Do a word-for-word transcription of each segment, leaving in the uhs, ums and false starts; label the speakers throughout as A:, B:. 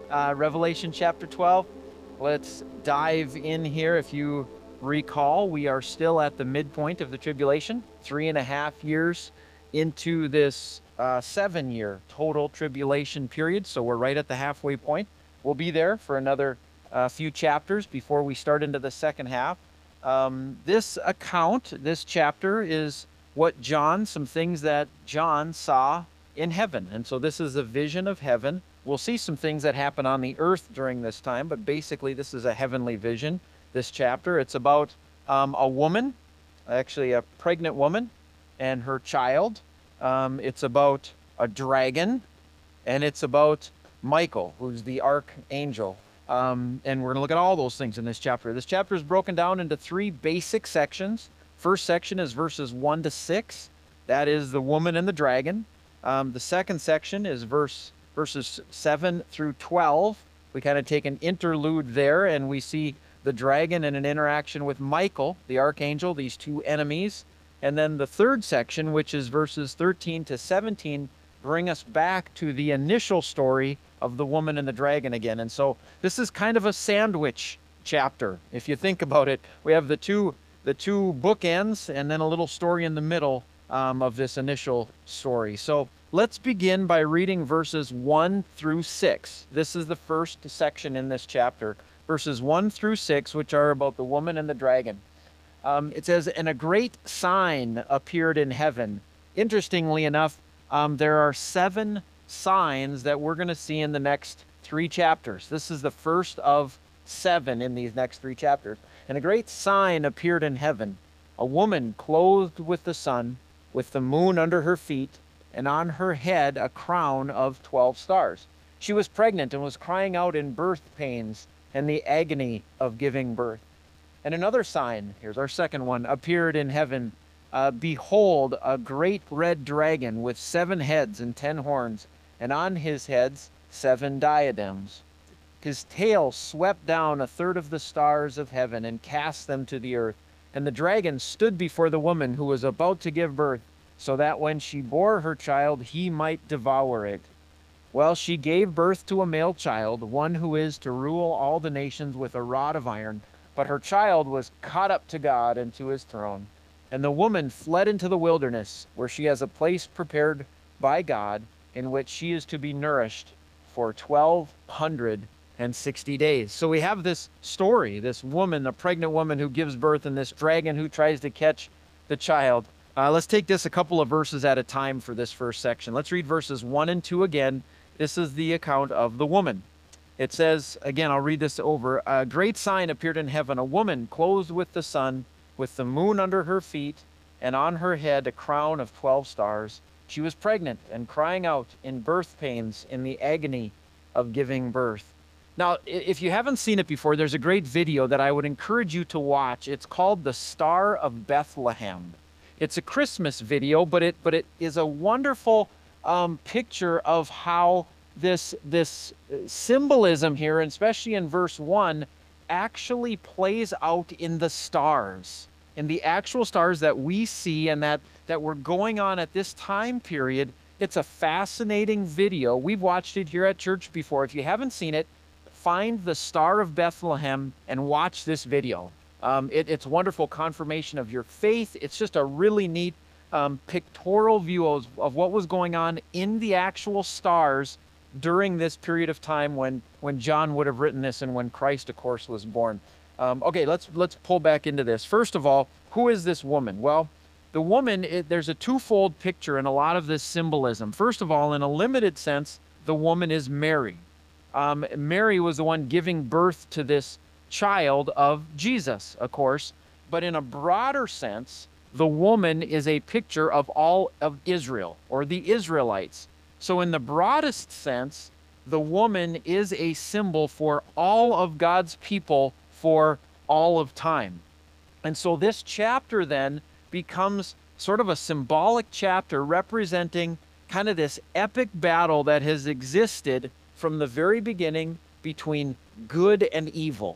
A: uh, Revelation chapter twelve. Let's dive in here. If you recall, we are still at the midpoint of the tribulation, three and a half years into this uh, seven year total tribulation period. So we're right at the halfway point. We'll be there for another uh, few chapters before we start into the second half. Um, this account, this chapter, is what John, some things that John saw in heaven. And so this is a vision of heaven. We'll see some things that happen on the earth during this time, but basically this is a heavenly vision, this chapter. It's about um, a woman, actually a pregnant woman, and her child. Um, it's about a dragon, and it's about Michael, who's the archangel. Um, and we're going to look at all those things in this chapter. This chapter is broken down into three basic sections. First section is verses one to six. That is the woman and the dragon. Um, the second section is verse verses seven through twelve. We kind of take an interlude there, and we see the dragon in an interaction with Michael, the archangel, these two enemies. And then the third section, which is verses thirteen to seventeen, bring us back to the initial story of the woman and the dragon again. And so this is kind of a sandwich chapter. If you think about it, we have the two the two bookends and then a little story in the middle um, of this initial story. So let's begin by reading verses one through six. This is the first section in this chapter, verses one through six, which are about the woman and the dragon. Um, it says, "And a great sign appeared in heaven." Interestingly enough, um, there are seven signs that we're going to see in the next three chapters. This is the first of seven in these next three chapters. "And a great sign appeared in heaven, a woman clothed with the sun, with the moon under her feet, and on her head a crown of twelve stars. She was pregnant and was crying out in birth pains and the agony of giving birth. And another sign," here's our second one, "appeared in heaven. Uh, behold, a great red dragon with seven heads and ten horns, and on his heads seven diadems. His tail swept down a third of the stars of heaven and cast them to the earth. And the dragon stood before the woman who was about to give birth, so that when she bore her child, he might devour it. Well, she gave birth to a male child, one who is to rule all the nations with a rod of iron. But her child was caught up to God and to his throne. And the woman fled into the wilderness, where she has a place prepared by God, in which she is to be nourished for twelve hundred and sixty days." So we have this story, this woman, a pregnant woman who gives birth, and this dragon who tries to catch the child. Uh, let's take this a couple of verses at a time for this first section. Let's read verses one and two again. This is the account of the woman. It says, again, I'll read this over. "A great sign appeared in heaven, a woman clothed with the sun, with the moon under her feet, and on her head a crown of twelve stars. She was pregnant and crying out in birth pains in the agony of giving birth." Now, if you haven't seen it before, there's a great video that I would encourage you to watch. It's called "The Star of Bethlehem." It's a Christmas video, but it but it is a wonderful um, picture of how this this symbolism here, and especially in verse one, actually plays out in the stars, in the actual stars that we see and that that were going on at this time period. It's a fascinating video. We've watched it here at church before. If you haven't seen it, find the Star of Bethlehem and watch this video. Um, it, it's wonderful confirmation of your faith. It's just a really neat um, pictorial view of, of what was going on in the actual stars during this period of time when, when John would have written this and when Christ, of course, was born. Um, okay, let's, let's pull back into this. First of all, who is this woman? Well, the woman, it, there's a twofold picture in a lot of this symbolism. First of all, in a limited sense, the woman is Mary. Um, Mary was the one giving birth to this child of Jesus, of course. But in a broader sense, the woman is a picture of all of Israel, or the Israelites. So in the broadest sense, the woman is a symbol for all of God's people for all of time. And so this chapter then becomes sort of a symbolic chapter representing kind of this epic battle that has existed from the very beginning between good and evil,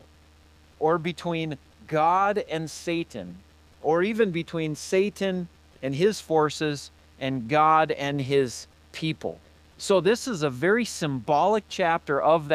A: or between God and Satan, or even between Satan and his forces and God and his people. So this is a very symbolic chapter of that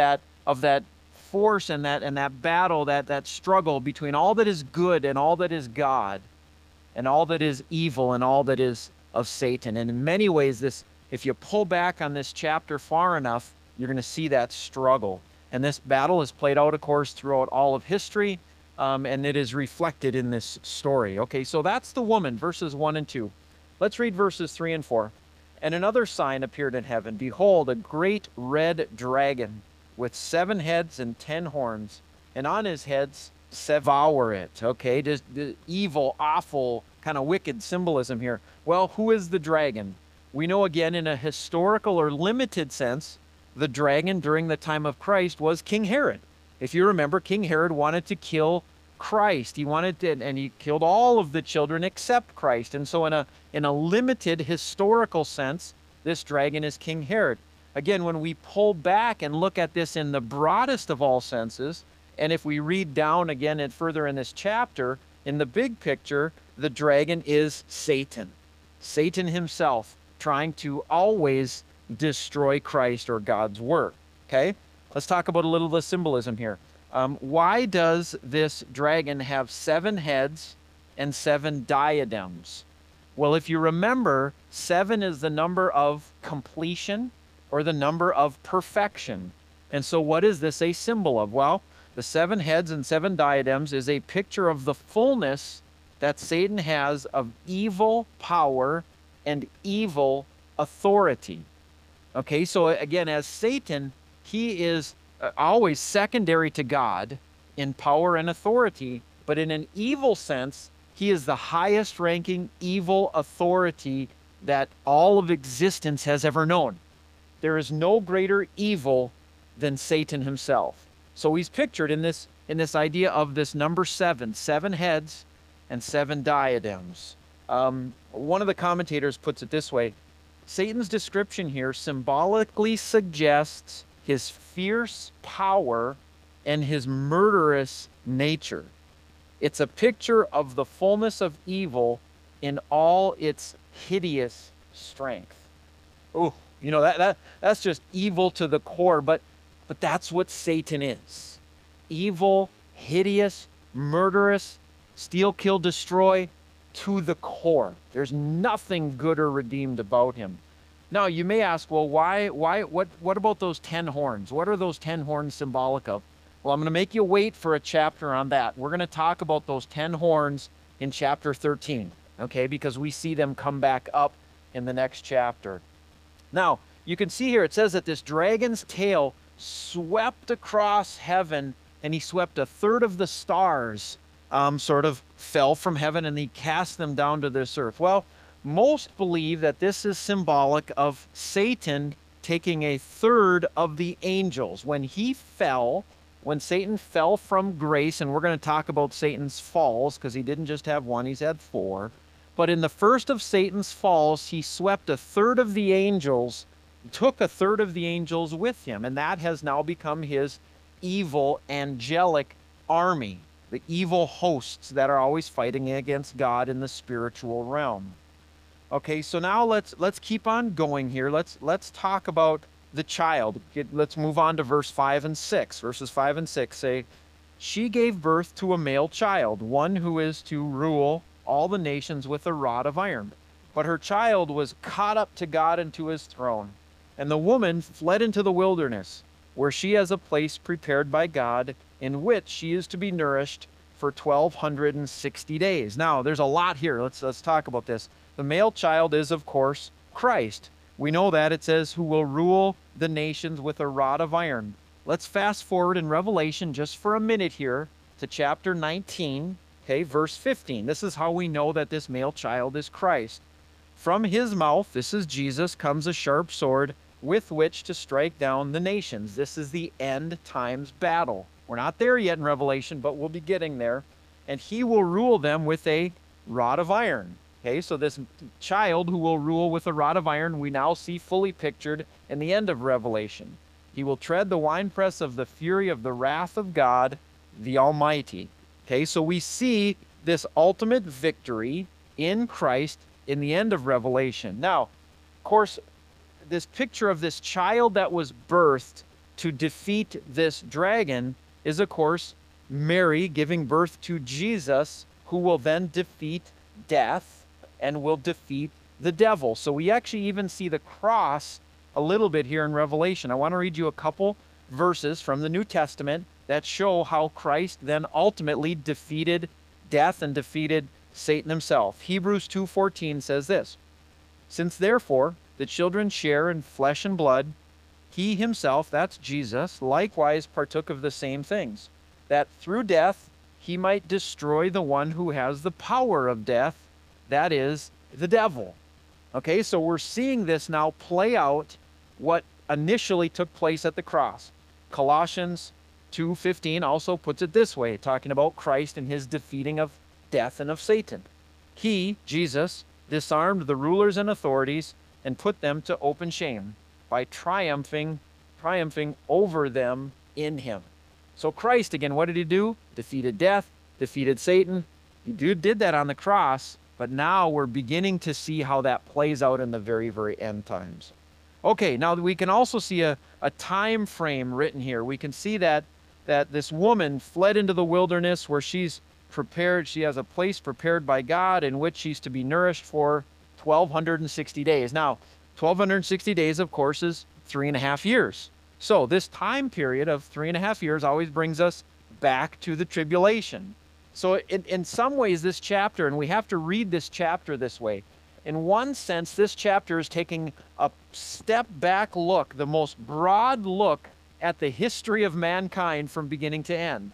A: of that force and that and that battle, that that struggle between all that is good and all that is God, and all that is evil and all that is of Satan. And in many ways, this, if you pull back on this chapter far enough, you're going to see that struggle. And this battle is played out, of course, throughout all of history, um, and it is reflected in this story. Okay, so that's the woman, verses one and two. Let's read verses three and four. And another sign appeared in heaven. Behold, a great red dragon with seven heads and ten horns, and on his heads devour it. Okay, just the evil, awful, kind of wicked symbolism here. Well, who is the dragon? We know, again, in a historical or limited sense, the dragon during the time of Christ was King Herod. If you remember, King Herod wanted to kill Christ. He wanted to, and he killed all of the children except Christ. And so in a in a limited historical sense, this dragon is King Herod. Again, when we pull back and look at this in the broadest of all senses, and if we read down again and further in this chapter, in the big picture, the dragon is Satan. Satan himself, trying to always destroy Christ or God's work. Okay? Let's talk about a little of the symbolism here. Um, why does this dragon have seven heads and seven diadems? Well, if you remember, seven is the number of completion or the number of perfection. And so what is this a symbol of? Well, the seven heads and seven diadems is a picture of the fullness that Satan has of evil power and evil authority. Okay, so again, as Satan, he is always secondary to God in power and authority, but in an evil sense, he is the highest ranking evil authority that all of existence has ever known. There is no greater evil than Satan himself. So he's pictured in this in this idea of this number seven, seven heads and seven diadems. Um, one of the commentators puts it this way: Satan's description here symbolically suggests his fierce power and his murderous nature. It's a picture of the fullness of evil in all its hideous strength. Oh, you know, that, that that's just evil to the core, but but that's what Satan is. Evil, hideous, murderous, steal, kill, destroy to the core. There's nothing good or redeemed about him. Now, you may ask, well, why, why, what, what about those ten horns? What are those ten horns symbolic of? Well, I'm going to make you wait for a chapter on that. We're going to talk about those ten horns in chapter thirteen, okay, because we see them come back up in the next chapter. Now, you can see here, it says that this dragon's tail swept across heaven, and he swept a third of the stars, um, sort of fell from heaven, and he cast them down to this earth. Well, most believe that this is symbolic of Satan taking a third of the angels. When he fell, when Satan fell from grace, and we're going to talk about Satan's falls, because he didn't just have one, he's had four. But in the first of Satan's falls, he swept a third of the angels, took a third of the angels with him, and that has now become his evil angelic army, the evil hosts that are always fighting against God in the spiritual realm. Okay, so now let's let's keep on going here. Let's let's talk about the child. Get, let's move on to verse five and six. Verses five and six say, "She gave birth to a male child, one who is to rule all the nations with a rod of iron. But her child was caught up to God and to his throne. And the woman fled into the wilderness, where she has a place prepared by God, in which she is to be nourished for twelve sixty days." Now, there's a lot here. Let's let's talk about this. The male child is, of course, Christ. We know that. It says, "who will rule the nations with a rod of iron." Let's fast forward in Revelation just for a minute here to chapter nineteen, okay, verse fifteen. This is how we know that this male child is Christ. "From his mouth," this is Jesus, "comes a sharp sword with which to strike down the nations." This is the end times battle. We're not there yet in Revelation, but we'll be getting there. "And he will rule them with a rod of iron." Okay, so this child who will rule with a rod of iron, we now see fully pictured in the end of Revelation. "He will tread the winepress of the fury of the wrath of God, the Almighty." Okay, so we see this ultimate victory in Christ in the end of Revelation. Now, of course, this picture of this child that was birthed to defeat this dragon is, of course, Mary giving birth to Jesus, who will then defeat death and will defeat the devil. So we actually even see the cross a little bit here in Revelation. I want to read you a couple verses from the New Testament that show how Christ then ultimately defeated death and defeated Satan himself. Hebrews two fourteen says this, "Since therefore the children share in flesh and blood, he himself," that's Jesus, "likewise partook of the same things, that through death he might destroy the one who has the power of death, that is, the devil." Okay, so we're seeing this now play out what initially took place at the cross. Colossians two fifteen also puts it this way, talking about Christ and his defeating of death and of Satan. "He," Jesus, "disarmed the rulers and authorities and put them to open shame by triumphing, triumphing over them in him." So Christ, again, what did he do? Defeated death, defeated Satan. He did that on the cross, but now we're beginning to see how that plays out in the very, very end times. Okay, now we can also see a, a time frame written here. We can see that, that this woman fled into the wilderness where she's prepared. She has a place prepared by God in which she's to be nourished for twelve sixty days. Now, twelve sixty days, of course, is three and a half years. So this time period of three and a half years always brings us back to the tribulation. So in, in some ways, this chapter, and we have to read this chapter this way, in one sense, this chapter is taking a step back look, the most broad look at the history of mankind from beginning to end.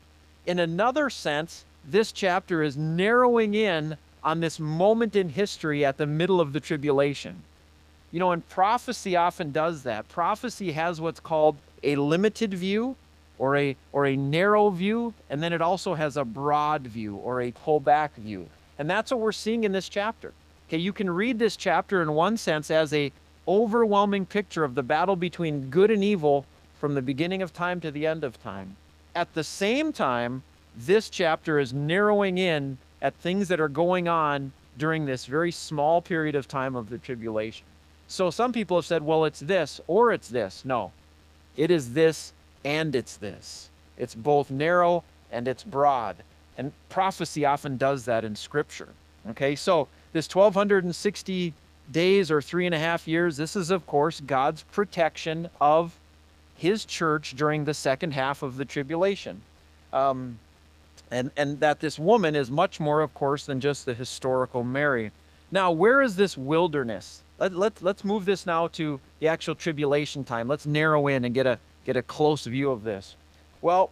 A: In another sense, this chapter is narrowing in on this moment in history at the middle of the tribulation. You know, and prophecy often does that. Prophecy has what's called a limited view or a, or a narrow view, and then it also has a broad view or a pullback view. And that's what we're seeing in this chapter. Okay, you can read this chapter in one sense as a overwhelming picture of the battle between good and evil from the beginning of time to the end of time. At the same time, this chapter is narrowing in at things that are going on during this very small period of time of the tribulation. So some people have said, well, it's this or it's this. No, it is this and it's this. It's both narrow and it's broad. And prophecy often does that in Scripture. Okay, so this twelve sixty days or three and a half years, this is, of course, God's protection of his church during the second half of the tribulation. Um, and, and that this woman is much more, of course, than just the historical Mary. Now, where is this wilderness? Let, let, let's move this now to the actual tribulation time. Let's narrow in and get a, get a close view of this. Well,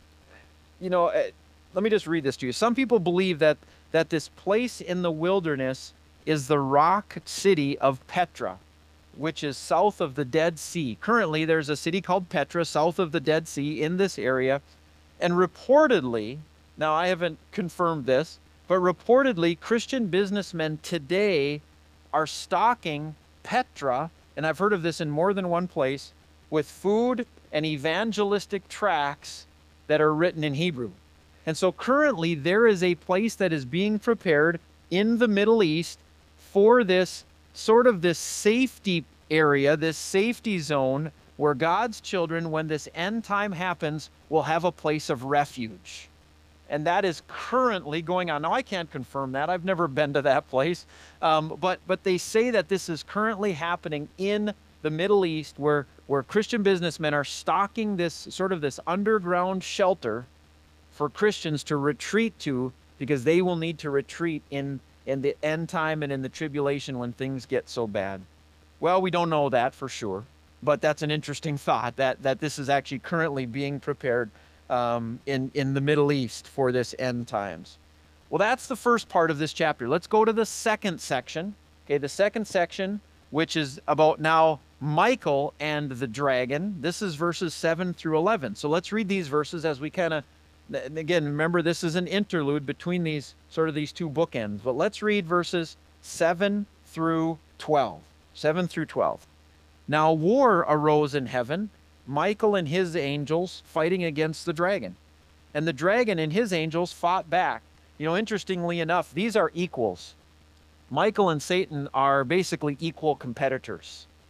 A: you know, uh, let me just read this to you. Some people believe that, that this place in the wilderness is the rock city of Petra, which is south of the Dead Sea. Currently, there's a city called Petra south of the Dead Sea in this area. And reportedly, now I haven't confirmed this, but reportedly Christian businessmen today are stocking Petra, and I've heard of this in more than one place, with food and evangelistic tracts that are written in Hebrew. And so currently there is a place that is being prepared in the Middle East for this sort of this safety area, this safety zone where God's children, when this end time happens, will have a place of refuge. And that is currently going on. Now, I can't confirm that. I've never been to that place. Um, but, but they say that this is currently happening in the Middle East where, where Christian businessmen are stocking this sort of this underground shelter for Christians to retreat to, because they will need to retreat in, in the end time and in the tribulation when things get so bad. Well, we don't know that for sure, but that's an interesting thought that, that this is actually currently being prepared um, in, in the Middle East for this end times. Well, that's the first part of this chapter. Let's go to the second section. Okay, the second section, which is about now Michael and the dragon. This is verses seven through eleven. So let's read these verses as we kind of, again, remember this is an interlude between these sort of these two bookends. But let's read verses seven through twelve. seven through twelve. Now war arose in heaven, Michael and his angels fighting against the dragon. And the dragon and his angels fought back. You know, interestingly enough, these are equals. Michael and Satan are basically equal competitors.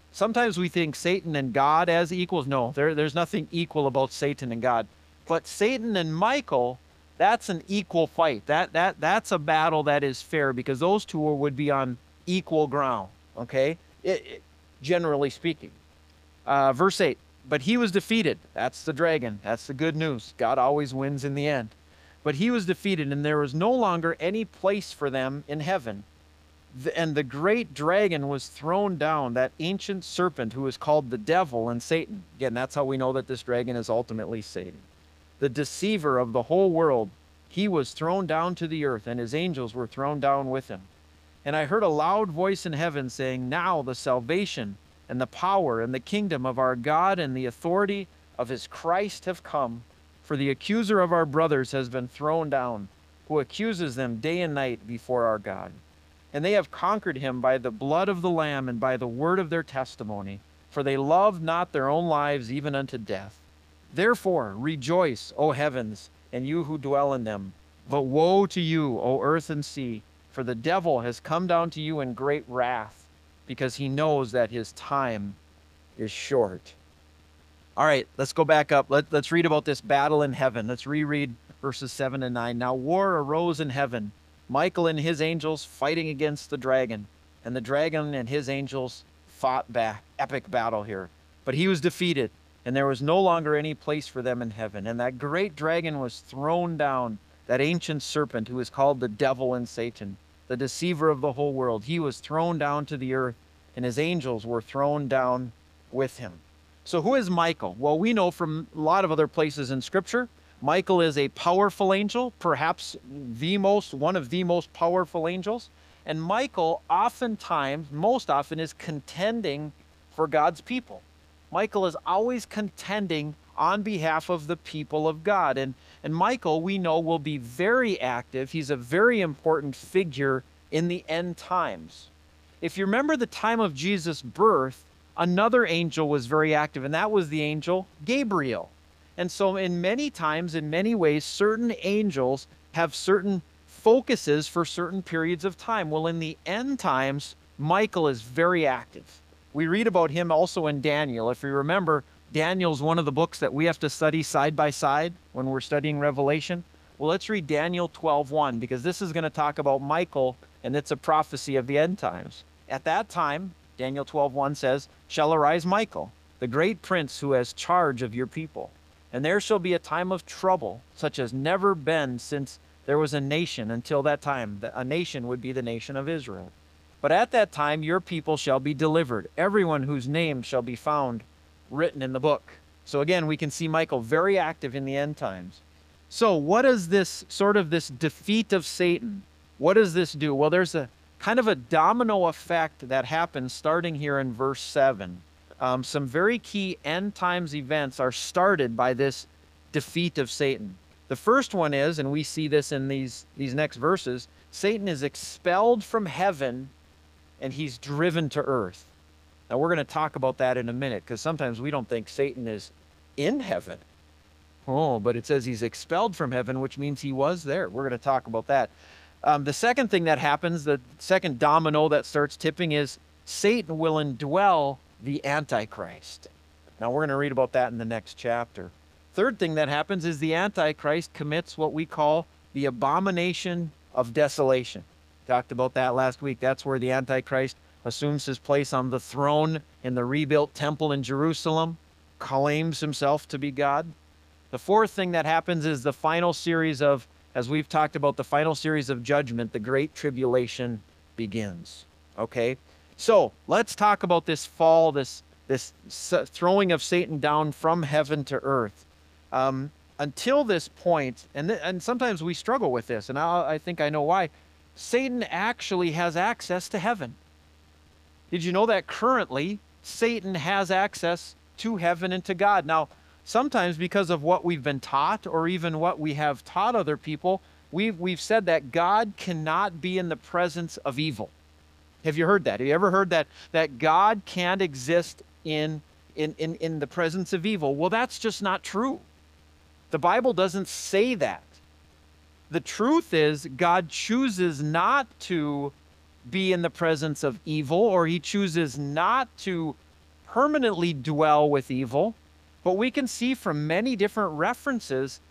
A: Sometimes we think Satan and God as equals. No, there, there's nothing equal about Satan and God. But Satan and Michael, that's an equal fight. That, that, that's a battle that is fair because those two would be on equal ground, okay? It, it, generally speaking. Uh, verse eight, but he was defeated. That's the dragon. That's the good news. God always wins in the end. But he was defeated, and there was no longer any place for them in heaven. The, and the great dragon was thrown down, that ancient serpent who is called the devil and Satan. Again, that's how we know that this dragon is ultimately Satan. The deceiver of the whole world. He was thrown down to the earth, and his angels were thrown down with him. And I heard a loud voice in heaven saying, now the salvation and the power and the kingdom of our God and the authority of his Christ have come. For the accuser of our brothers has been thrown down, who accuses them day and night before our God. And they have conquered him by the blood of the Lamb and by the word of their testimony, for they loved not their own lives even unto death. Therefore rejoice, O heavens, and you who dwell in them. But woe to you, O earth and sea, for the devil has come down to you in great wrath, because he knows that his time is short. All right, let's go back up. Let, let's read about this battle in heaven. Let's reread verses seven and nine. Now war arose in heaven, Michael and his angels fighting against the dragon, and the dragon and his angels fought back. Epic battle here. But he was defeated, and there was no longer any place for them in heaven. And that great dragon was thrown down, that ancient serpent who is called the devil and Satan, the deceiver of the whole world. He was thrown down to the earth, and his angels were thrown down with him. So who is Michael? Well, we know from a lot of other places in Scripture, Michael is a powerful angel, perhaps the most, one of the most powerful angels. And Michael oftentimes, most often, is contending for God's people. Michael is always contending on behalf of the people of God. And, and Michael, we know, will be very active. He's a very important figure in the end times. If you remember the time of Jesus' birth, another angel was very active, and that was the angel Gabriel. And so in many times, in many ways, certain angels have certain focuses for certain periods of time. Well, in the end times, Michael is very active. We read about him also in Daniel. If you remember, Daniel's one of the books that we have to study side by side when we're studying Revelation. Well, let's read Daniel twelve one, because this is going to talk about Michael, and it's a prophecy of the end times. At that time, Daniel twelve one says, shall arise Michael, the great prince who has charge of your people. And there shall be a time of trouble, such as never been since there was a nation until that time. A nation would be the nation of Israel. But at that time your people shall be delivered, everyone whose name shall be found written in the book. So again, we can see Michael very active in the end times. So what is this sort of this defeat of Satan? What does this do? Well, there's a kind of a domino effect that happens starting here in verse seven. Um, some very key end times events are started by this defeat of Satan. The first one is, and we see this in these, these next verses, Satan is expelled from heaven and he's driven to earth. Now we're going to talk about that in a minute, because sometimes we don't think Satan is in heaven. Oh, but it says he's expelled from heaven, which means he was there. We're going to talk about that. Um, the second thing that happens, the second domino that starts tipping, is Satan will indwell the Antichrist. Now we're going to read about that in the next chapter. Third thing that happens is the Antichrist commits what we call the abomination of desolation. Talked about that last week. That's where the Antichrist assumes his place on the throne in the rebuilt temple in Jerusalem, claims himself to be God. The fourth thing that happens is the final series of, as we've talked about, the final series of judgment, the Great Tribulation begins. Okay? So let's talk about this fall, this, this throwing of Satan down from heaven to earth. Um, until this point, and, th and sometimes we struggle with this, and I, I think I know why, Satan actually has access to heaven. Did you know that currently Satan has access to heaven and to God? Now, sometimes because of what we've been taught, or even what we have taught other people, we've, we've said that God cannot be in the presence of evil. Have you heard that? Have you ever heard that, that God can't exist in, in, in, in the presence of evil? Well, that's just not true. The Bible doesn't say that. The truth is, God chooses not to be in the presence of evil, or he chooses not to permanently dwell with evil, but we can see from many different references,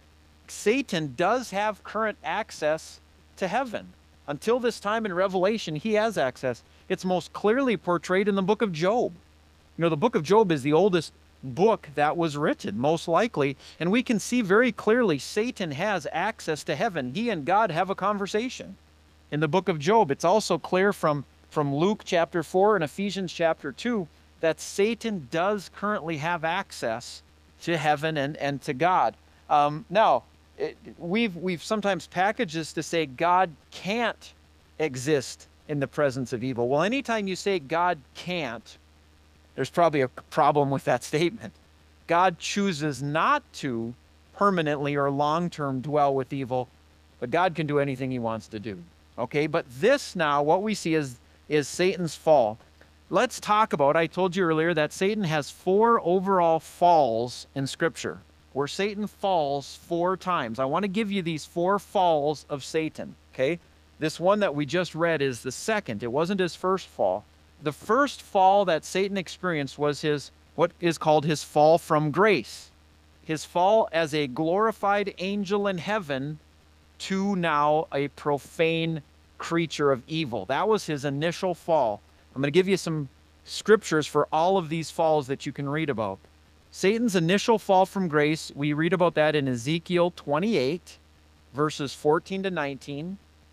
A: Satan does have current access to heaven. Until this time in Revelation, he has access. It's most clearly portrayed in the book of Job. You know, the book of Job is the oldest book that was written, most likely, and we can see very clearly Satan has access to heaven. He and God have a conversation. In the book of Job, it's also clear from, from Luke chapter four and Ephesians chapter two that Satan does currently have access to heaven and, and to God. Um, now, it, we've, we've sometimes packaged this to say God can't exist in the presence of evil. Well, anytime you say God can't, there's probably a problem with that statement. God chooses not to permanently or long-term dwell with evil, but God can do anything he wants to do. Okay, but this now, what we see is, is Satan's fall. Let's talk about, I told you earlier that Satan has four overall falls in Scripture, where Satan falls four times. I want to give you these four falls of Satan, okay? This one that we just read is the second. It wasn't his first fall. The first fall that Satan experienced was his, what is called his fall from grace. His fall as a glorified angel in heaven to now a profane creature of evil. That was his initial fall. I'm going to give you some scriptures for all of these falls that you can read about. Satan's initial fall from grace, we read about that in Ezekiel twenty-eight, verses fourteen to nineteen,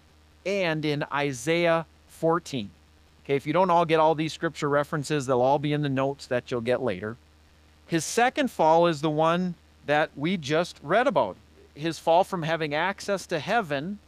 A: and in Isaiah fourteen. Okay, if you don't all get all these scripture references, they'll all be in the notes that you'll get later. His second fall is the one that we just read about. His fall from having access to heaven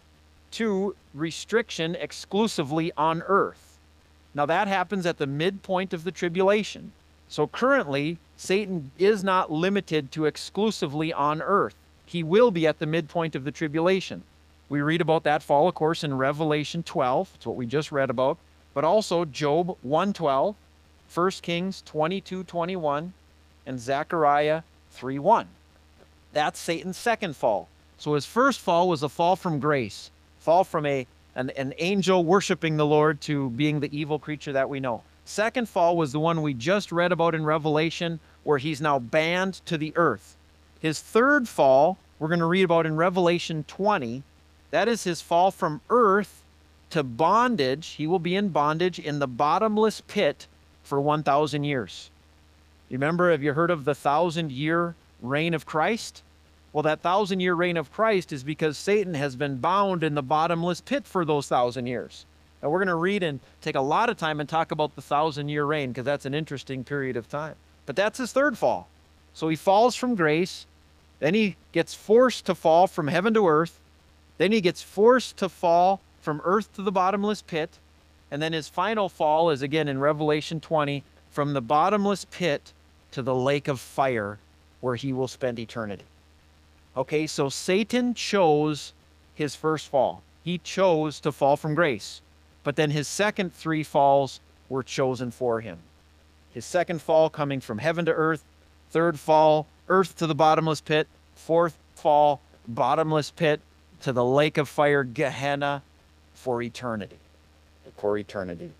A: to restriction exclusively on earth. Now that happens at the midpoint of the tribulation. So currently, Satan is not limited to exclusively on earth. He will be at the midpoint of the tribulation. We read about that fall, of course, in Revelation twelve. It's what we just read about. But also Job one twelve, First Kings twenty-two twenty-one, and Zechariah three one. That's Satan's second fall. So his first fall was a fall from grace, fall from a an, an angel worshiping the Lord to being the evil creature that we know. Second fall was the one we just read about in Revelation, where he's now banned to the earth. His third fall, we're going to read about in Revelation twenty. That is his fall from earth to bondage. He will be in bondage in the bottomless pit for one thousand years. Remember, have you heard of the thousand-year reign of Christ? Well, that thousand-year reign of Christ is because Satan has been bound in the bottomless pit for those thousand years. And we're going to read and take a lot of time and talk about the thousand-year reign, because that's an interesting period of time. But that's his third fall. So he falls from grace, then he gets forced to fall from heaven to earth, then he gets forced to fall from earth to the bottomless pit, and then his final fall is again in Revelation twenty, from the bottomless pit to the lake of fire, where he will spend eternity. Okay, so Satan chose his first fall. He chose to fall from grace. But then his second three falls were chosen for him. His second fall coming from heaven to earth, third fall, earth to the bottomless pit, fourth fall, bottomless pit to the lake of fire, Gehenna, for eternity. For eternity.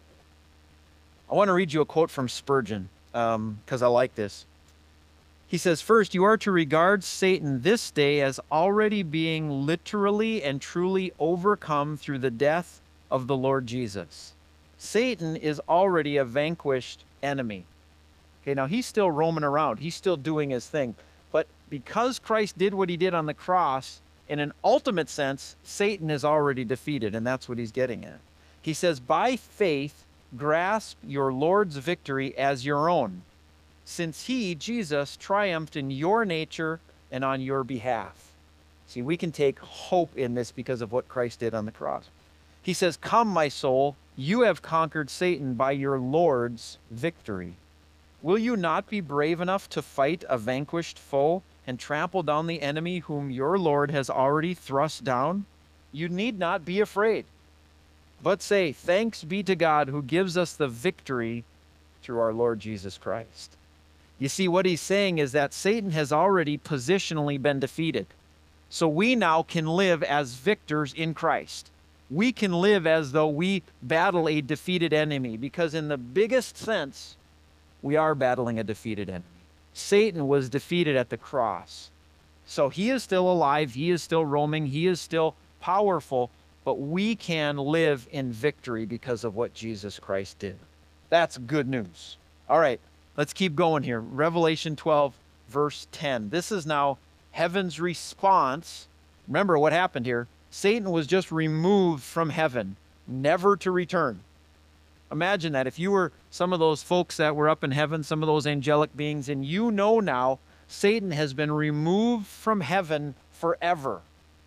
A: I want to read you a quote from Spurgeon, um, because I like this. He says, first, you are to regard Satan this day as already being literally and truly overcome through the death of the Lord Jesus. Satan is already a vanquished enemy. Okay, now he's still roaming around. He's still doing his thing. But because Christ did what he did on the cross, in an ultimate sense, Satan is already defeated, and that's what he's getting at. He says, by faith, grasp your Lord's victory as your own, since he, Jesus, triumphed in your nature and on your behalf. See, we can take hope in this because of what Christ did on the cross. He says, come, my soul, you have conquered Satan by your Lord's victory. Will you not be brave enough to fight a vanquished foe and trample down the enemy whom your Lord has already thrust down? You need not be afraid, but say, thanks be to God who gives us the victory through our Lord Jesus Christ. You see, what he's saying is that Satan has already positionally been defeated. So we now can live as victors in Christ. We can live as though we battle a defeated enemy, because in the biggest sense, we are battling a defeated enemy. Satan was defeated at the cross. So he is still alive, he is still roaming, he is still powerful, but we can live in victory because of what Jesus Christ did. That's good news. All right, let's keep going here. Revelation twelve, verse ten. This is now heaven's response. Remember what happened here. Satan was just removed from heaven, never to return. Imagine that if you were some of those folks that were up in heaven, some of those angelic beings, and you know now Satan has been removed from heaven forever.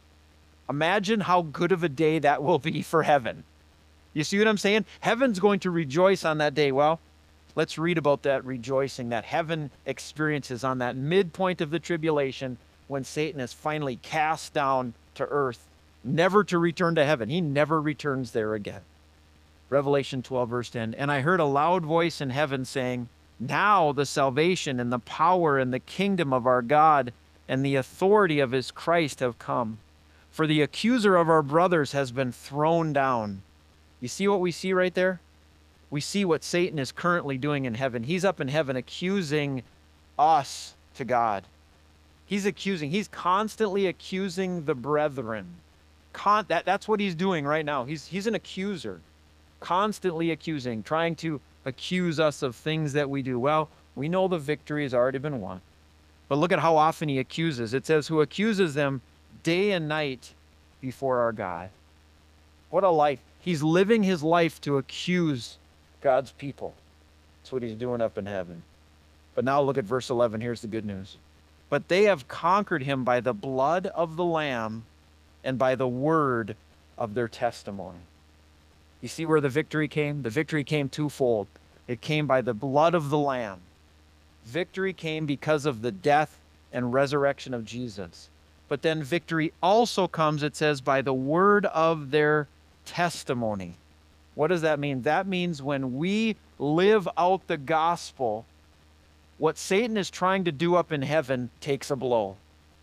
A: Imagine how good of a day that will be for heaven. You see what I'm saying? Heaven's going to rejoice on that day. Well, let's read about that rejoicing that heaven experiences on that midpoint of the tribulation when Satan is finally cast down to earth, never to return to heaven. He never returns there again. Revelation twelve, verse ten. And I heard a loud voice in heaven saying, now the salvation and the power and the kingdom of our God and the authority of his Christ have come. For the accuser of our brothers has been thrown down. You see what we see right there? We see what Satan is currently doing in heaven. He's up in heaven accusing us to God. He's accusing, he's constantly accusing the brethren. Con- that, that's what he's doing right now. He's, he's an accuser. Constantly accusing, trying to accuse us of things that we do. Well, we know the victory has already been won. But look at how often he accuses. It says, who accuses them day and night before our God. What a life. He's living his life to accuse God's people. That's what he's doing up in heaven. But now look at verse eleven. Here's the good news. But they have conquered him by the blood of the Lamb and by the word of their testimony. You see where the victory came? The victory came twofold. It came by the blood of the Lamb. Victory came because of the death and resurrection of Jesus. But then victory also comes, it says, by the word of their testimony. What does that mean? That means when we live out the gospel, what Satan is trying to do up in heaven takes a blow.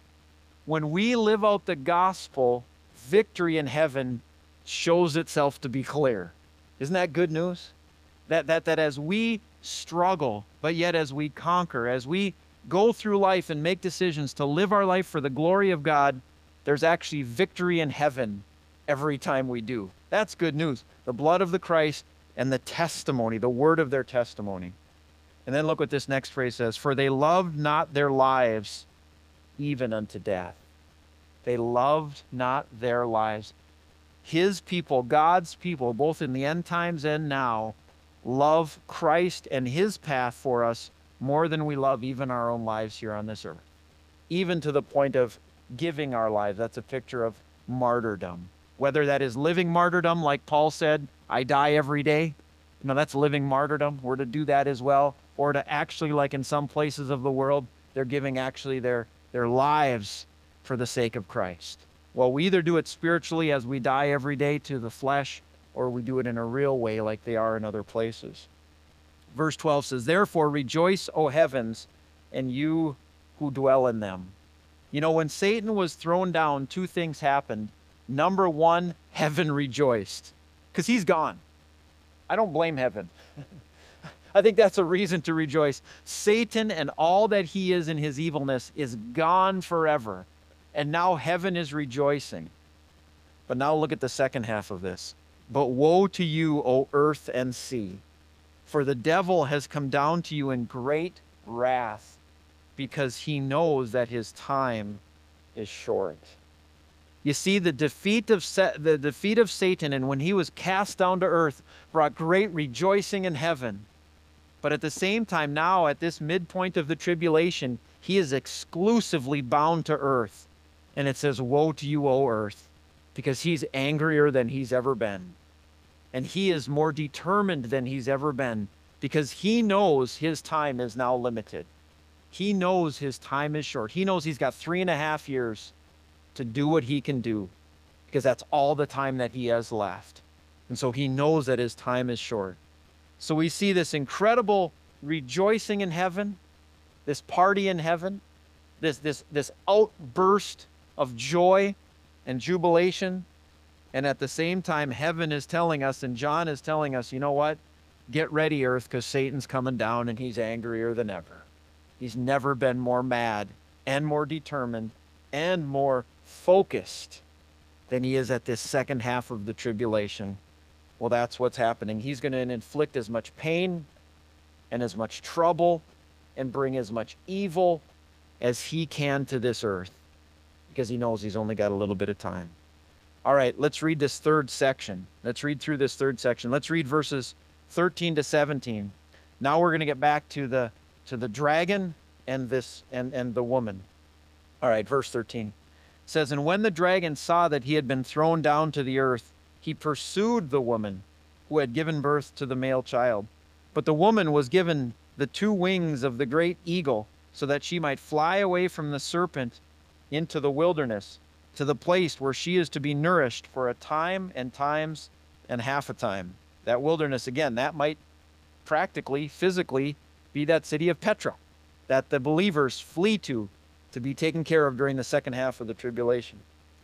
A: When we live out the gospel, victory in heaven shows itself to be clear. Isn't that good news? That, that, that as we struggle, but yet as we conquer, as we go through life and make decisions to live our life for the glory of God, there's actually victory in heaven every time we do. That's good news. The blood of the Christ and the testimony, the word of their testimony. And then look what this next phrase says. For they loved not their lives even unto death. They loved not their lives. His people, God's people, both in the end times and now, love Christ and his path for us more than we love even our own lives here on this earth. Even to the point of giving our lives. That's a picture of martyrdom. Whether that is living martyrdom, like Paul said, I die every day. You know, that's living martyrdom. We're to do that as well. Or to actually, like in some places of the world, they're giving actually their, their lives for the sake of Christ. Well, we either do it spiritually as we die every day to the flesh, or we do it in a real way like they are in other places. Verse twelve says, therefore rejoice, O heavens, and you who dwell in them. You know, when Satan was thrown down, two things happened. Number one, heaven rejoiced because he's gone. I don't blame heaven. I think that's a reason to rejoice. Satan and all that he is in his evilness is gone forever. And now heaven is rejoicing. But now look at the second half of this. But woe to you, O earth and sea, for the devil has come down to you in great wrath, because he knows that his time is short. You see, the defeat of Sa- the defeat of Satan, and when he was cast down to earth, brought great rejoicing in heaven. But at the same time, now at this midpoint of the tribulation, he is exclusively bound to earth. And it says, woe to you, O earth, because he's angrier than he's ever been. And he is more determined than he's ever been, because he knows his time is now limited. He knows his time is short. He knows he's got three and a half years to do what he can do, because that's all the time that he has left. And so he knows that his time is short. So we see this incredible rejoicing in heaven, this party in heaven, this, this, this outburst of joy and jubilation. And at the same time, heaven is telling us, and John is telling us, you know what? Get ready, earth, because Satan's coming down and he's angrier than ever. He's never been more mad and more determined and more focused than he is at this second half of the tribulation. Well, that's what's happening. He's going to inflict as much pain and as much trouble and bring as much evil as he can to this earth, because he knows he's only got a little bit of time. All right, let's read this third section. Let's read through this third section. Let's read verses thirteen to seventeen. Now we're going to get back to the to the dragon and this and and the woman. All right, verse thirteen says, "And when the dragon saw that he had been thrown down to the earth, he pursued the woman who had given birth to the male child. But the woman was given the two wings of the great eagle, so that she might fly away from the serpent into the wilderness, to the place where she is to be nourished for a time and times and half a time." That wilderness, again, that might practically, physically be that city of Petra that the believers flee to, to be taken care of during the second half of the tribulation.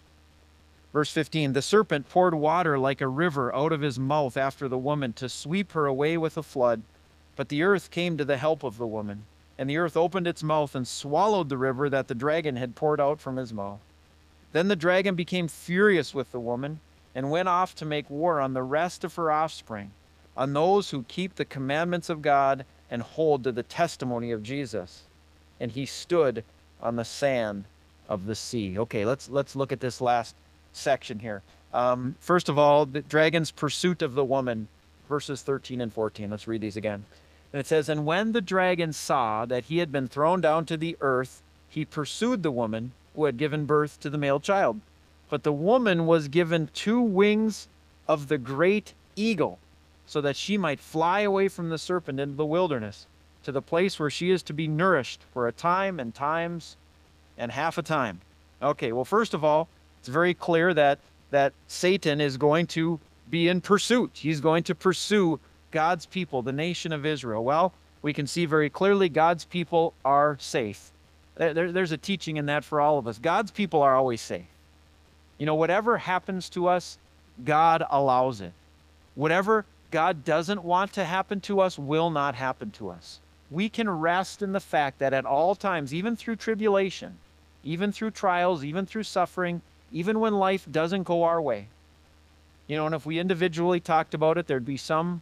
A: Verse fifteen, "The serpent poured water like a river out of his mouth after the woman to sweep her away with a flood. But the earth came to the help of the woman, and the earth opened its mouth and swallowed the river that the dragon had poured out from his mouth. Then the dragon became furious with the woman and went off to make war on the rest of her offspring, on those who keep the commandments of God and hold to the testimony of Jesus. And he stood on the sand of the sea." Okay, let's let's look at this last section here. Um, first of all, the dragon's pursuit of the woman, verses thirteen and fourteen. Let's read these again. And it says, "And when the dragon saw that he had been thrown down to the earth, he pursued the woman who had given birth to the male child. But the woman was given two wings of the great eagle, so that she might fly away from the serpent into the wilderness, to the place where she is to be nourished for a time and times and half a time." Okay, well, first of all, it's very clear that, that Satan is going to be in pursuit. He's going to pursue God's people, the nation of Israel. Well, we can see very clearly God's people are safe. There, there's a teaching in that for all of us. God's people are always safe. You know, whatever happens to us, God allows it. Whatever God doesn't want to happen to us will not happen to us. We can rest in the fact that at all times, even through tribulation, even through trials, even through suffering, even when life doesn't go our way, you know, and if we individually talked about it, there'd be some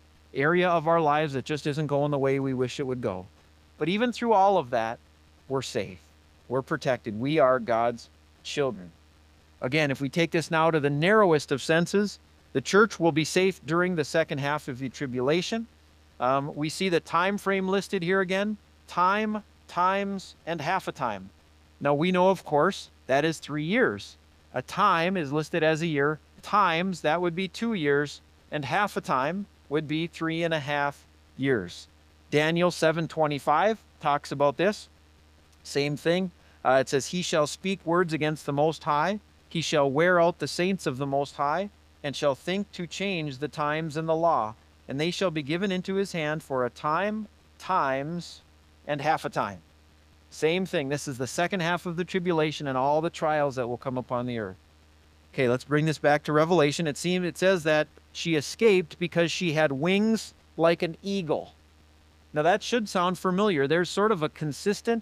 A: area of our lives that just isn't going the way we wish it would go. But even through all of that, we're safe. We're protected. We are God's children. Again, if we take this now to the narrowest of senses, the church will be safe during the second half of the tribulation. Um, we see the time frame listed here again: time, times, and half a time. Now we know, of course, that is three years. A time is listed as a year. Times, that would be two years, and half a time would be three and a half years. Daniel seven twenty-five talks about this. Same thing. Uh, it says, "He shall speak words against the Most High. He shall wear out the saints of the Most High, and shall think to change the times and the law. And they shall be given into his hand for a time, times, and half a time." Same thing. This is the second half of the tribulation and all the trials that will come upon the earth. Okay, let's bring this back to Revelation. It seems it says that she escaped because she had wings like an eagle. Now that should sound familiar. There's sort of a consistent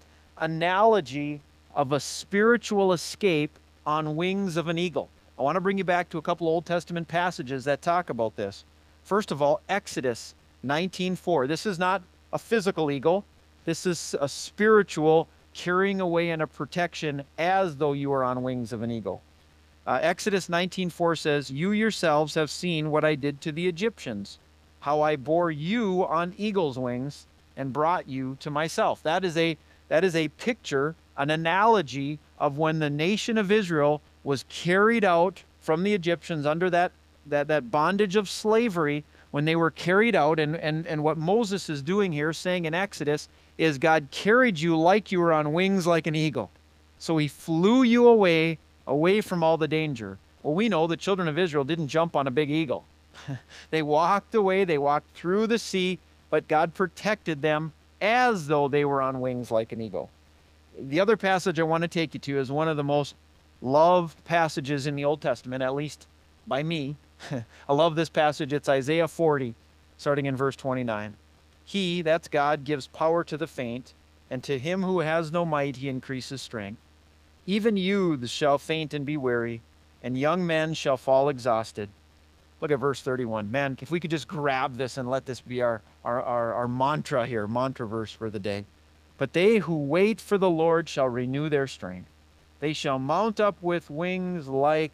A: analogy of a spiritual escape on wings of an eagle. I want to bring you back to a couple Old Testament passages that talk about this. First of all, Exodus nineteen four. This is not a physical eagle. This is a spiritual carrying away in a protection as though you are on wings of an eagle. Uh, Exodus nineteen four says, "You yourselves have seen what I did to the Egyptians, how I bore you on eagle's wings and brought you to myself." That is a that is a picture, an analogy of when the nation of Israel was carried out from the Egyptians under that that, that bondage of slavery, when they were carried out. And, and, and what Moses is doing here, saying in Exodus, is God carried you like you were on wings like an eagle. So he flew you away, away from all the danger. Well, we know the children of Israel didn't jump on a big eagle. They walked away, they walked through the sea, but God protected them as though they were on wings like an eagle. The other passage I want to take you to is one of the most loved passages in the Old Testament, at least by me. I love this passage. It's Isaiah forty. starting in verse twenty-nine. He, that's God, gives power to the faint, and to him who has no might he increases strength. Even youths shall faint and be weary, and young men shall fall exhausted. Look at verse thirty-one. Man, if we could just grab this and let this be our, our, our, our mantra here, mantra verse for the day. But they who wait for the Lord shall renew their strength. They shall mount up with wings like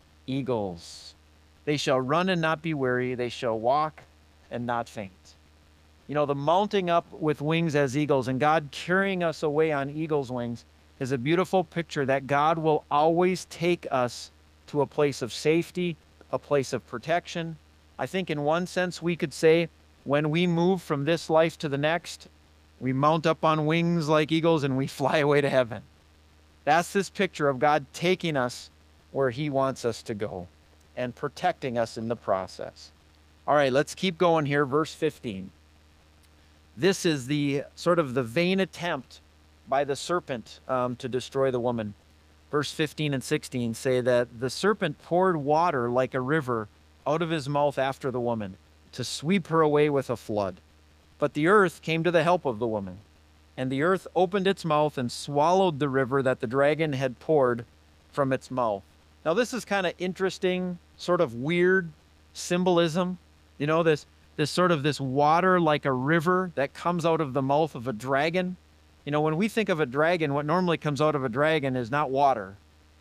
A: eagles. They shall run and not be weary. They shall walk and not faint. You know, the mounting up with wings as eagles and God carrying us away on eagle's wings is a beautiful picture that God will always take us to a place of safety, a place of protection. I think in one sense we could say when we move from this life to the next, we mount up on wings like eagles and we fly away to heaven. That's this picture of God taking us where he wants us to go and protecting us in the process. All right, let's keep going here. Verse fifteen. This is the sort of the vain attempt by the serpent um, to destroy the woman. Verse fifteen and sixteen say that the serpent poured water like a river out of his mouth after the woman to sweep her away with a flood. But the earth came to the help of the woman, and the earth opened its mouth and swallowed the river that the dragon had poured from its mouth. Now this is kind of interesting, sort of weird symbolism. You know, this, this sort of this water like a river that comes out of the mouth of a dragon. You know, when we think of a dragon, what normally comes out of a dragon is not water.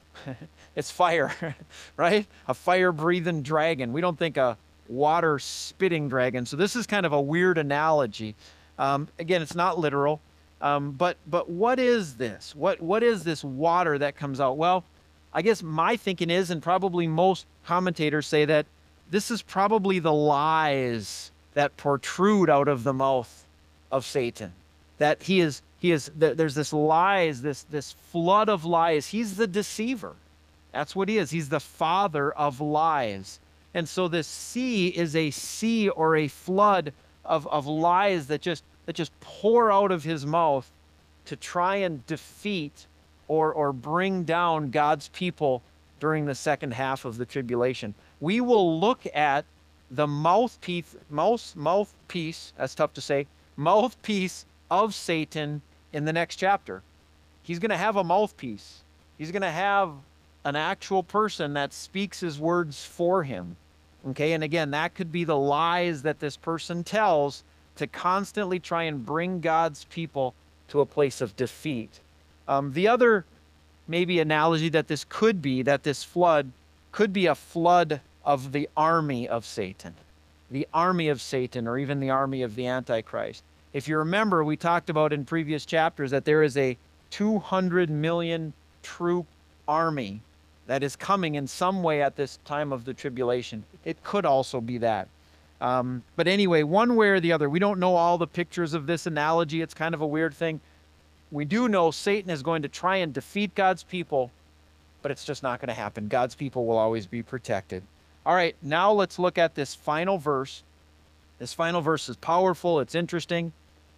A: It's fire, right? A fire-breathing dragon. We don't think a water-spitting dragon. So this is kind of a weird analogy. Um, again, it's not literal. Um, but but what is this? What What is this water that comes out? Well, I guess my thinking is, and probably most commentators say that this is probably the lies that protrude out of the mouth of Satan. That he is, he is, there's this lies, this, this flood of lies. He's the deceiver. That's what he is. He's the father of lies. And so this sea is a sea or a flood of, of lies that just, that just pour out of his mouth to try and defeat or, or bring down God's people during the second half of the tribulation. We will look at the mouthpiece, mouth, mouthpiece, that's tough to say, mouthpiece of Satan in the next chapter. He's going to have a mouthpiece. He's going to have an actual person that speaks his words for him. Okay, and again, that could be the lies that this person tells to constantly try and bring God's people to a place of defeat. Um, the other maybe analogy that this could be, that this flood could be a flood of the army of Satan, the army of Satan, or even the army of the Antichrist. If you remember, we talked about in previous chapters that there is a two hundred million troop army that is coming in some way at this time of the tribulation. It could also be that. Um, but anyway, one way or the other, we don't know all the pictures of this analogy. It's kind of a weird thing. We do know Satan is going to try and defeat God's people, but it's just not going to happen. God's people will always be protected. All right, now let's look at this final verse. This final verse is powerful. It's interesting.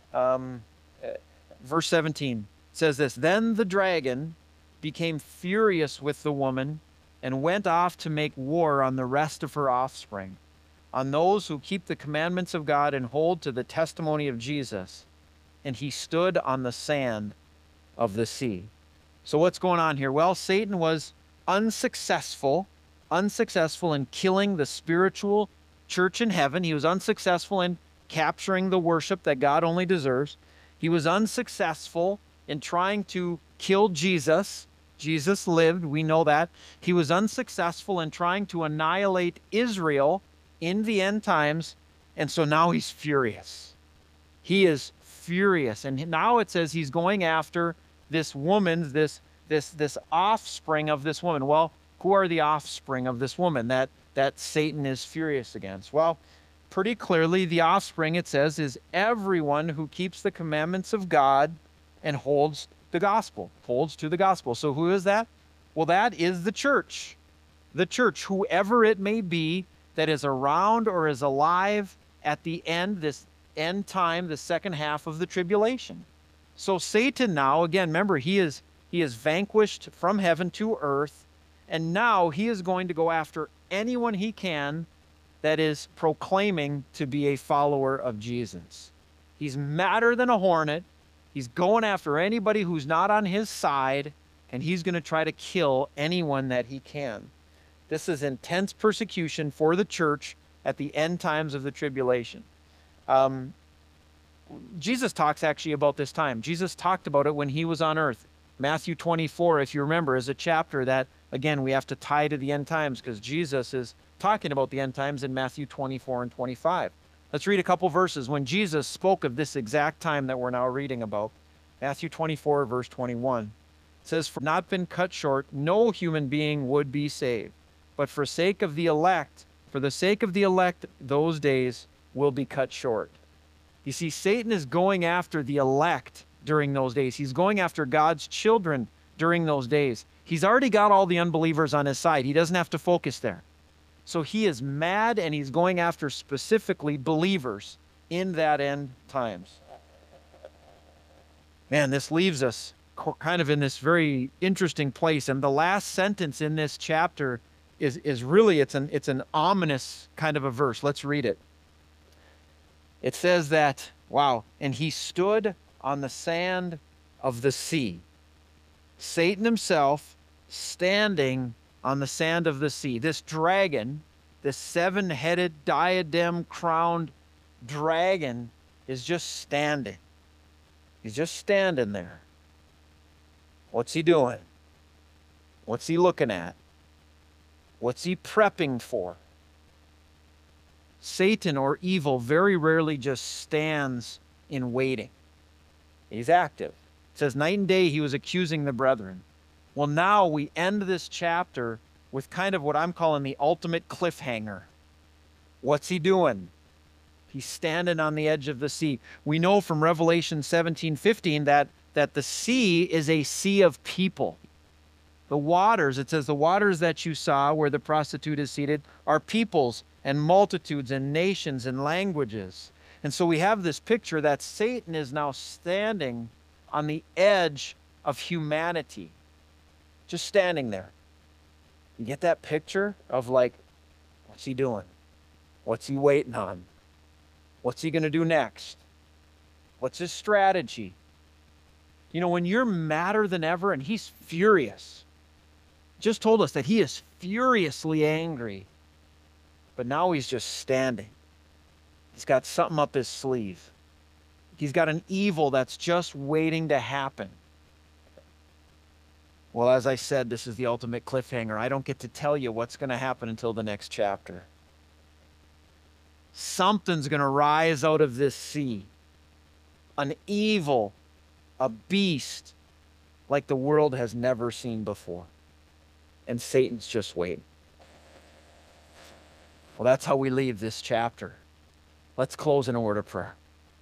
A: Um, verse seventeen says this, "Then the dragon became furious with the woman and went off to make war on the rest of her offspring, on those who keep the commandments of God and hold to the testimony of Jesus. And he stood on the sand of the sea." So what's going on here? Well, Satan was unsuccessful, unsuccessful in killing the spiritual church in heaven. He was unsuccessful in capturing the worship that God only deserves. He was unsuccessful in trying to kill Jesus. Jesus lived, we know that. He was unsuccessful in trying to annihilate Israel in the end times, and so now he's furious. He is furious, and now it says he's going after this woman, this this this offspring of this woman. Well, who are the offspring of this woman that that Satan is furious against? Well, pretty clearly the offspring, it says, is everyone who keeps the commandments of God and holds the gospel, holds to the gospel. So who is that? Well, that is the church. The church, whoever it may be that is around or is alive at the end, this end time, the second half of the tribulation. So Satan now, again, remember, he is he is vanquished from heaven to earth, and now he is going to go after anyone he can that is proclaiming to be a follower of Jesus. He's madder than a hornet. He's going after anybody who's not on his side, and he's going to try to kill anyone that he can. This is intense persecution for the church at the end times of the tribulation. Um, Jesus talks actually about this time. Jesus talked about it when he was on earth. Matthew twenty-four, if you remember, is a chapter that, again, we have to tie to the end times because Jesus is talking about the end times in Matthew twenty-four and twenty-five. Let's read a couple verses when Jesus spoke of this exact time that we're now reading about. Matthew twenty-four, verse twenty-one. It says, "For not been cut short, no human being would be saved. But for sake of the elect, for the sake of the elect, those days will be cut short." You see, Satan is going after the elect during those days. He's going after God's children during those days. He's already got all the unbelievers on his side. He doesn't have to focus there. So he is mad, and he's going after specifically believers in that end times. Man, this leaves us kind of in this very interesting place. And the last sentence in this chapter is, is really, it's an, it's an ominous kind of a verse. Let's read it. It says that, wow, "And he stood on the sand of the sea." Satan himself standing on the sand of the sea. This dragon, this seven-headed, diadem-crowned dragon is just standing. He's just standing there. What's he doing? What's he looking at? What's he prepping for? Satan or evil very rarely just stands in waiting. He's active. It says night and day he was accusing the brethren. Well, now we end this chapter with kind of what I'm calling the ultimate cliffhanger. What's he doing? He's standing on the edge of the sea. We know from Revelation seventeen fifteen that, that the sea is a sea of people. The waters, it says, the waters that you saw where the prostitute is seated are peoples and multitudes and nations and languages. And so we have this picture that Satan is now standing on the edge of humanity, just standing there. You get that picture of like, what's he doing? What's he waiting on? What's he going to do next? What's his strategy? You know, when you're madder than ever, and he's furious, just told us that he is furiously angry, but now he's just standing. He's got something up his sleeve. He's got an evil that's just waiting to happen. Well, as I said, this is the ultimate cliffhanger. I don't get to tell you what's going to happen until the next chapter. Something's going to rise out of this sea. An evil, a beast like the world has never seen before. And Satan's just waiting. Well, that's how we leave this chapter. Let's close in a word of prayer.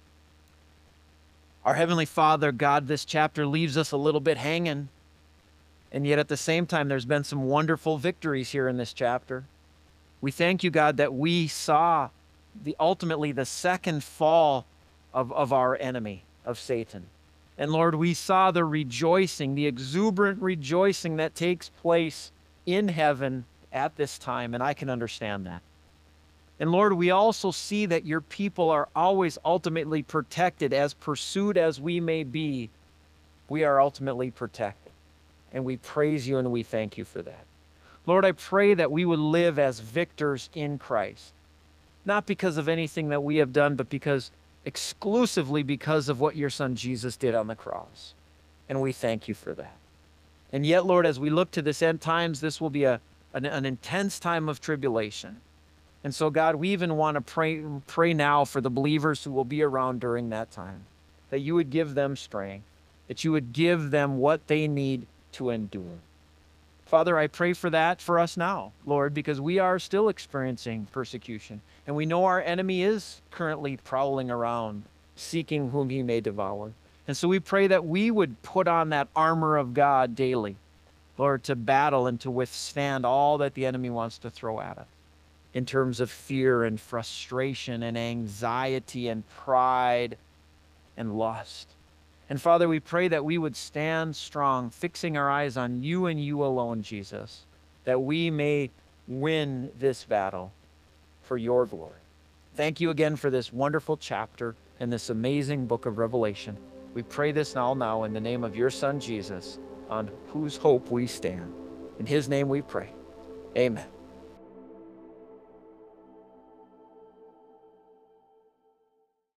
A: Our Heavenly Father, God, this chapter leaves us a little bit hanging. And yet at the same time, there's been some wonderful victories here in this chapter. We thank you, God, that we saw the ultimately the second fall of, of our enemy, of Satan. And Lord, we saw the rejoicing, the exuberant rejoicing that takes place in heaven at this time, and I can understand that. And Lord, we also see that your people are always ultimately protected. As pursued as we may be, we are ultimately protected. And we praise you and we thank you for that. Lord, I pray that we would live as victors in Christ. Not because of anything that we have done, but because exclusively because of what your son Jesus did on the cross. And we thank you for that. And yet, Lord, as we look to this end times, this will be a, an, an intense time of tribulation. And so, God, we even want to pray, pray now for the believers who will be around during that time, that you would give them strength, that you would give them what they need to endure. Father, I pray for that for us now, Lord, because we are still experiencing persecution, and we know our enemy is currently prowling around, seeking whom he may devour. And so we pray that we would put on that armor of God daily, Lord, to battle and to withstand all that the enemy wants to throw at us in terms of fear and frustration and anxiety and pride and lust. And Father, we pray that we would stand strong, fixing our eyes on you and you alone, Jesus, that we may win this battle for your glory. Thank you again for this wonderful chapter in this amazing book of Revelation. We pray this all now in the name of your Son, Jesus, on whose hope we stand. In his name we pray. Amen.